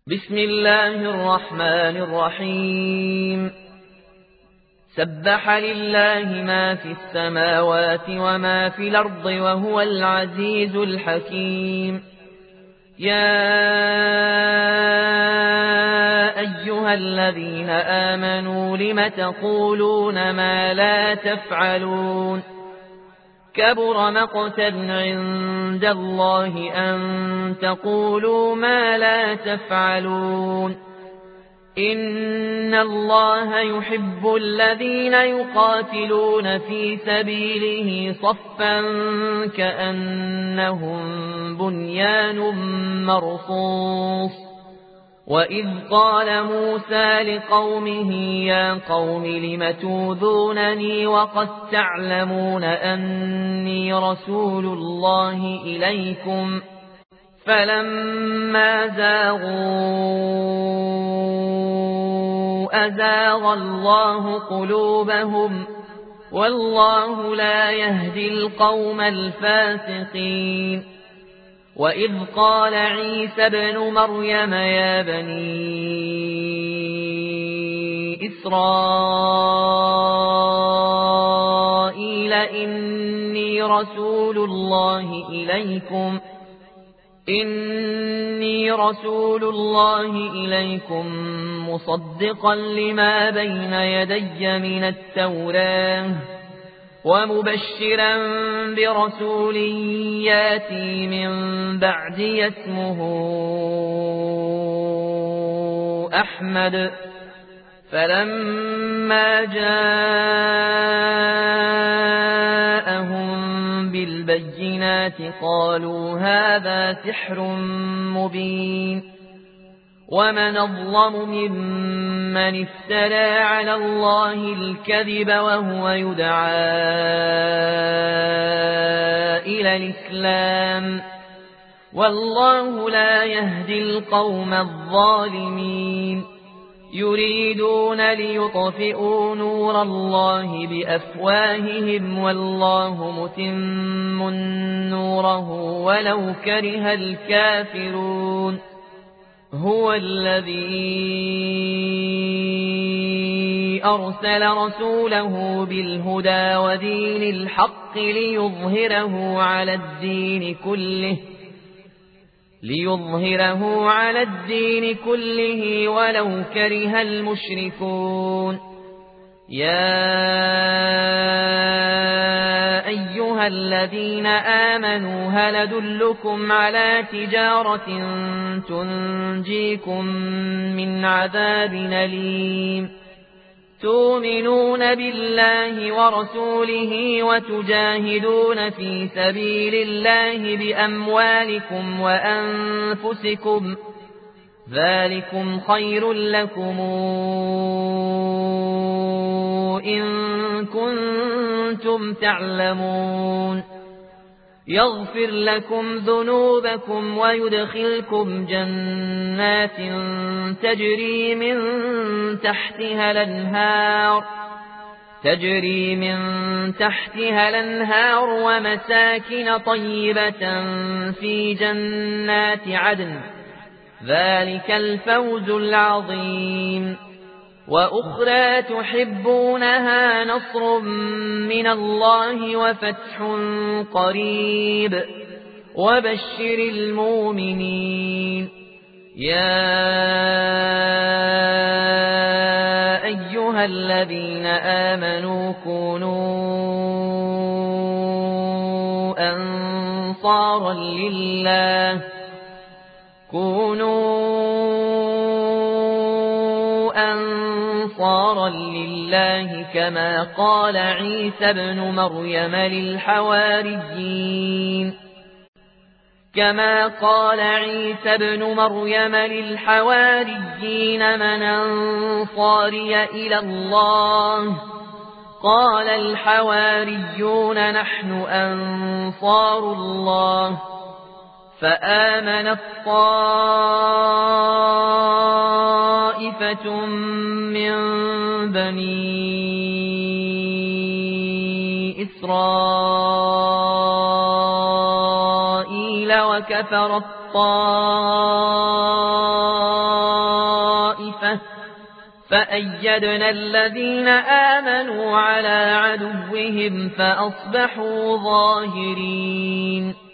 بسم الله الرحمن الرحيم سبح لله ما في السماوات وما في الأرض وهو العزيز الحكيم. يا أيها الذين آمنوا لم تقولون ما لا تفعلون كبر مقتا عند الله أن تقولوا ما لا تفعلون. إن الله يحب الذين يقاتلون في سبيله صفا كأنهم بنيان مرصوص. وإذ قال موسى لقومه يا قوم لم توذونني وقد تعلمون أني رسول الله إليكم فلما زاغوا أزاغ الله قلوبهم والله لا يهدي القوم الفاسقين. وإذ قال عيسى ابن مريم يا بني إسرائيل إني رسول الله إليكم مصدقا لما بين يدي من التوراة ومبشرا برسول ياتي من بعدي اسمه أحمد. فلما جاءهم بالبينات قالوا هذا سحر مبين. ومن أظلم ممن افترى على الله الكذب وهو يدعى إلى الإسلام والله لا يهدي القوم الظالمين. يريدون ليطفئوا نور الله بأفواههم والله متم نوره ولو كره الكافرون. هو الذي أرسل رسوله بالهدى ودين الحق ليظهره على الدين كله ولو كره المشركون. يا أيها الذين آمنوا هل أدلكم على تجارة تنجيكم من عذاب أليم تؤمنون بالله ورسوله وتجاهدون في سبيل الله بأموالكم وأنفسكم ذلكم خير لكم إن كنتم تعلمون. يغفر لكم ذنوبكم ويدخلكم جنات تجري من تحتها الأنهار ومساكن طيبة في جنات عدن ذلك الفوز العظيم. وأخرى تحبونها نصر من الله وفتح قريب وبشر المؤمنين. يا أيها الذين آمنوا كونوا أنصارا لله كما قال عيسى ابن مريم للحواريين من أنصاري إلى الله قال الحواريون نحن أنصار الله. فآمنت طائفة من بني إسرائيل وكفرت طائفة طَائِفَةٌ فَأَيَّدْنَا الَّذِينَ آمَنُوا عَلَى عَدُوِّهِمْ فَأَصْبَحُوا ظَاهِرِينَ